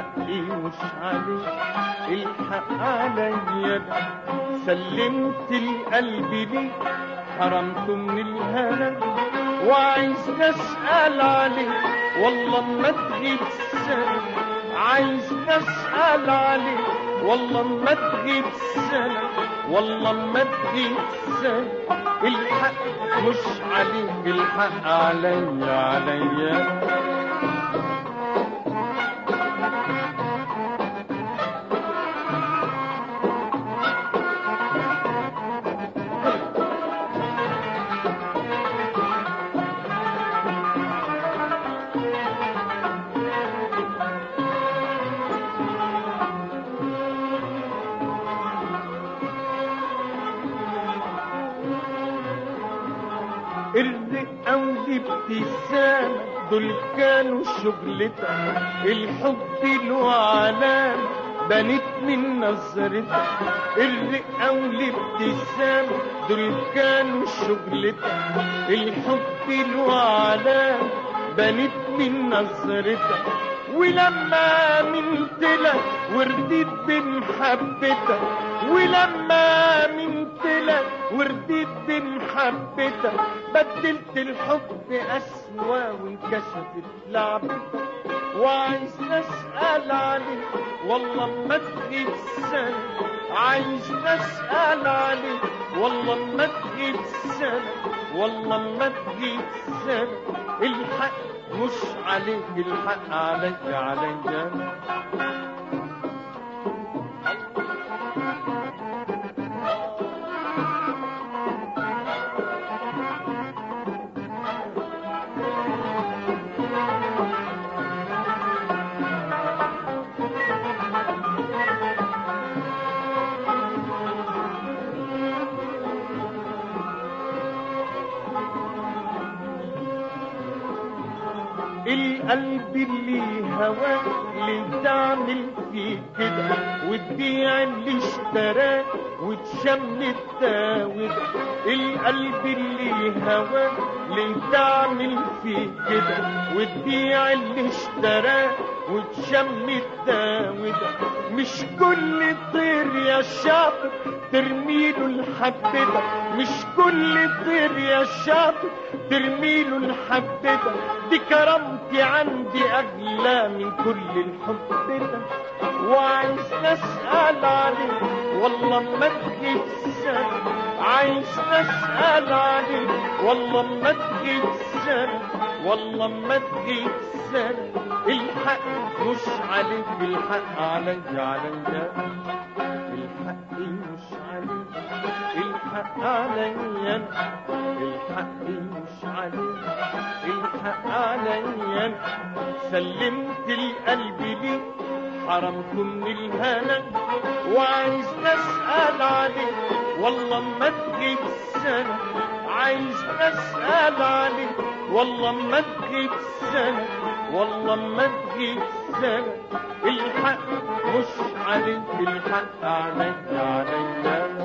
حقي مش عليك، الحق عليا. سلمت القلب ليك حرمته من الهنا، وعايز اسأل عليك والله ما تغيب سنة، عايز اسأل عليك والله ما تغيب سنة، والله ما تغيب سنة. الحق مش عليك، الحق عليا عليا. الرقة والابتسامة دول كانوا شغلتك، الحب له علامة بنت من نظرتك. الرقة والابتسامة دول كانوا شغلتك، الحب له علامة بنت من نظرتك. ولما منت لك ورديت بمحبتك، ولما منت لك ورديت بمحبتك، بدلت الحب أسوأ وانكشفت لعبتك. وعايز أسأل عليك والله ما تغيب سنة، عايز أسأل عليك والله ما تغيب سنة، والله ما تغيب سنة. الحق مش عليك، الحق عليك عليا. القلب اللي هواك اللي تعمل فيه كده، وتبيع اللي اشتراك وتشم التاوده. القلب اللي هواك اللي تعمل فيه كده، وتبيع اللي اشتراك وتشم التاوده. مش كل طير يا شاطر ترميله الحبده، مش كل طير يا شاطر ترميله الحبده. دي كرامتي عندي أغلى من كل الحب ده. وعايز أسأل عليك والله ما تغيب سنة، عايز أسأل عليك والله ما تغيب سنة، والله ما تغيب سنة. الحق مش عليك، الحق عليا عليا. الحق مش عليك، الحق عليا. الحق مش عليك، الحق عليا. سلمت القلب ليك حرمته من الهنا، وعايز اسأل عليك والله ما تغيب سنة، عايز اسأل عليك والله ما تغيب سنة، والله ما تغيب سنة. الحق مش عليك، الحق عليا عليا.